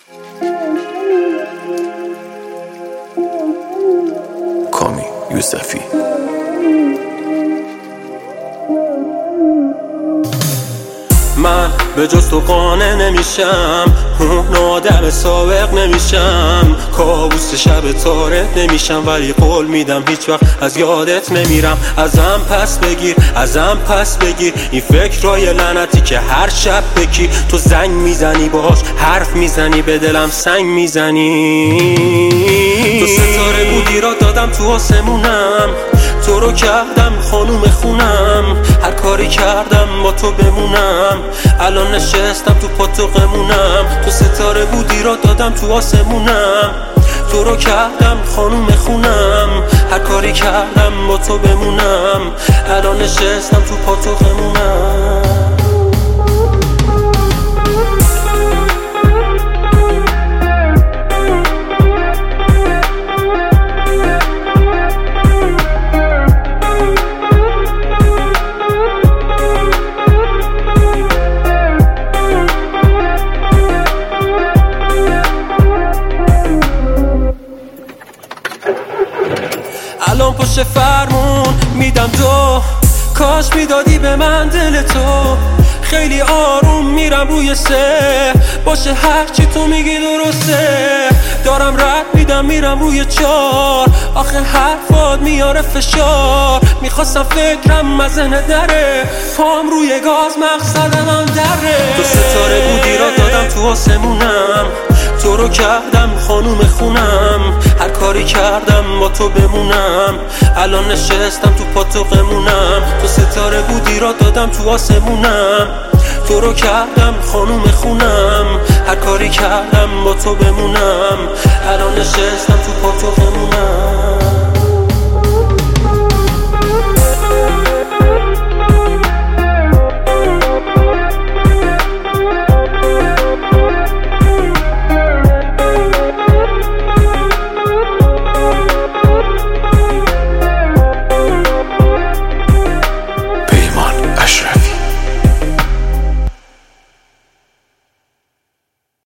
کامی یوسفی. من به جز تو قانع نمیشم، اون آدم سابق نمیشم، کابوس شب تاره نمیشم، ولی قول میدم هیچ وقت از یادت نمیرم. ازم پس بگیر این فکرای لعنتی که هر شب بکی تو زنگ میزنی، باهاش حرف میزنی، به دلم سنگ میزنی. تو ستاره بودی را دادم تو آسمونم، تو رو کردم خانوم خونم، هر کاری کردم با تو بمونم، الان نشستم تو پاتوقمونم. تو ستاره بودی را دادم تو آسمونم، تو رو کردم خانوم خونم، هر کاری کردم با تو بمونم، الان نشستم تو پاتوقمونم. الان پشت فرمون میدم دو، کاش میدادی به من دل تو، خیلی آروم میرم روی سه، باشه هرچی تو میگی درسته، دارم رد میدم میرم روی چار، آخه حرفات میاره فشار، میخواستم فکرم مزنه دره، پام روی گاز مقصدم هم دره. تو ستاره بودی را دادم تو آسمونم، تو رو کردم خانوم خونم، هر کاری کردم با تو بمونم، الان نشستم تو پاتوقمونم. تو ستاره بودی را دادم تو آسمونم، تو رو کردم خانوم خونم، هر کاری کردم با تو بمونم، الان نشستم تو پاتوقمونم.